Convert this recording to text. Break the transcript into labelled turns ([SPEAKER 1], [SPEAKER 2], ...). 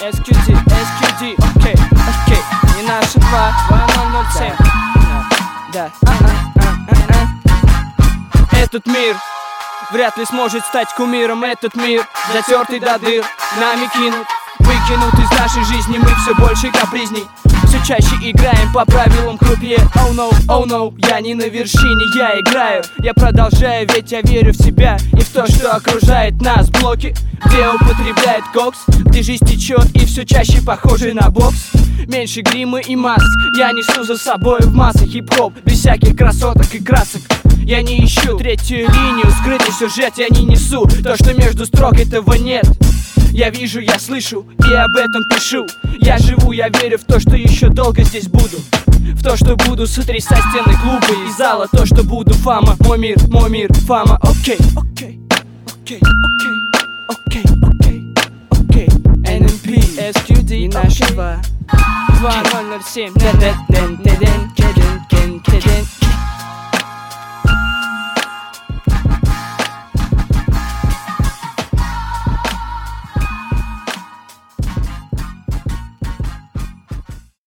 [SPEAKER 1] SQD, окей, не наши 2007. Да. Этот мир вряд ли сможет стать кумиром. Этот мир затертый до дыр, нами кинут, выкинут из нашей жизни. Мы все больше капризней, все чаще играем по правилам крупье. Oh no, я не на вершине, я играю, я продолжаю, ведь я верю в себя и в то, что окружает нас. Блоки, где употребляет кокс, где жизнь течет и все чаще похожий на бокс. Меньше грима и маск, я несу за собой в массы хип-хоп без всяких красоток и красок. Я не ищу третью линию, скрытый сюжет я не несу. То, что между строк, этого нет. Я вижу, я слышу и об этом пишу. Я живу, я верю в то, что еще долго здесь буду. В то, что буду сотрясать стены клуба и зала. То, что буду фама, мой мир, фама. Окей. NMP, SQD, и наши 2007.